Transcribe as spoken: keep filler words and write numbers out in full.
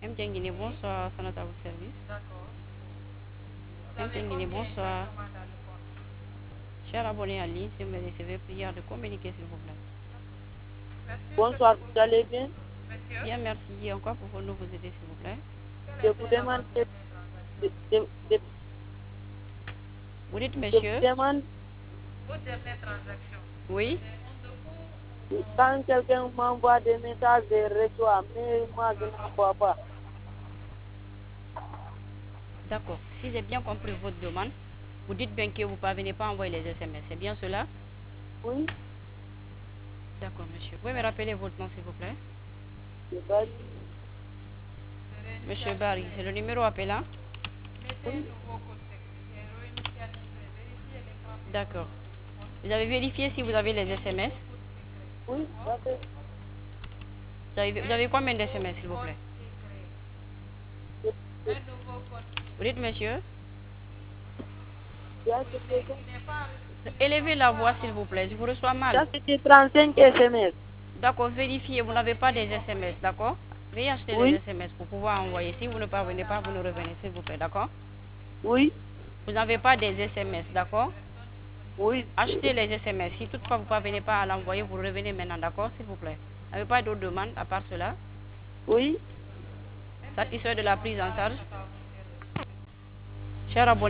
M. Guinée, bonsoir, c'est notre à votre service. M. Guinée, bonsoir. Cher abonné en ligne, si vous me recevez, prière de communiquer s'il vous plaît. Bonsoir, vous allez bien? Bien, merci. Encore pouvons-nous vous aider s'il vous plaît? Je vous demande de, de, de, de, Vous dites je vous monsieur? demande Oui? quand quelqu'un m'envoie des messages de reçoit, mais moi je n'envoie pas. D'accord. Si j'ai bien compris votre demande, vous dites bien que vous ne parvenez pas à envoyer les S M S. C'est bien cela? Oui, D'accord, monsieur. Vous pouvez me rappeler votre nom s'il vous plaît? je vais Monsieur Barry, c'est le numéro appelant? oui, D'accord. Vous avez vérifié si vous avez les S M S? oui, ça fait, Vous avez, vous avez combien de S M S s'il vous plaît? je, je, Vous dites monsieur? j'ai acheté ça. Élevez la voix s'il vous plaît, je vous reçois J'ai mal. acheté trente-cinq S M S. D'accord, vérifiez, vous n'avez pas des S M S, d'accord? Veuillez acheter les Oui, S M S pour pouvoir envoyer. Si vous ne parvenez pas, vous nous revenez s'il vous plaît, d'accord? oui, Vous n'avez pas des S M S, d'accord? oui, Achetez les S M S. Si toutefois vous ne parvenez pas à l'envoyer, vous revenez maintenant, d'accord, s'il vous plaît? Vous n'avez pas d'autres demandes à part cela? oui. Satisfait de la prise en charge? Cher abonné.